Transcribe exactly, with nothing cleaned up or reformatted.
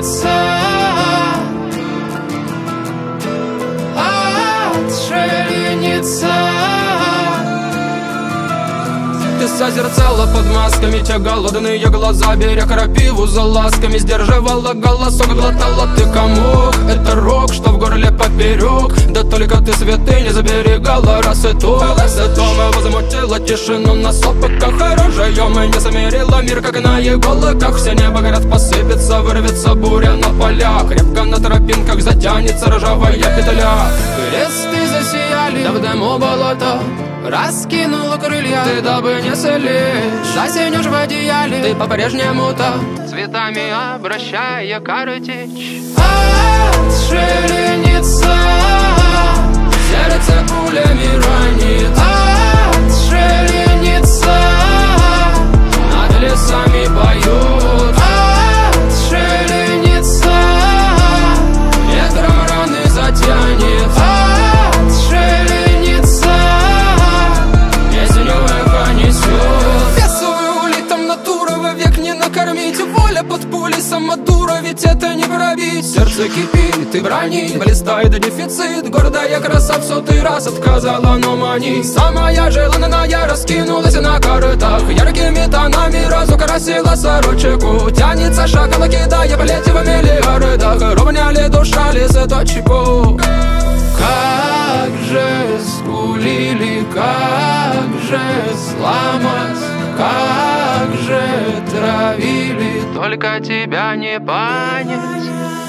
отшельница, отшельница. Ты созерцала под масками те голодные глаза, беря крапиву за ласками, сдерживала голосок, глотала ты комок. Это рок, что в горле поперек. Да только ты святыни заберегала раз и то. Дома возмутила тишину на сопоках оружием и не замерила мир, как на иголках. Все небо город посыпется, вырвется буря на полях. Крепко на тропинках затянется ржавая петля. Кресты засияли, да в дыму болото раскинула крылья, ты дабы не слечь, засинешь в одеяле, ты по-прежнему-то цветами обращая картечь. Отшельница, сердце пулями ранит. Отшельница, над лесами поют. Отшельница, ветром раны затянет. Воля под пулей самодура, ведь это не пробить. Сердце кипит и бронит, блистает дефицит. Гордая краса в сотый раз отказала, но мани. Самая желанная раскинулась на картах, яркими тонами разукрасила сорочку. Тянется шагом, кидая плети в миллиардах. Ровняли душа лесоточку. Как же скулили, как же сломать, как же травили, только тебя не понять.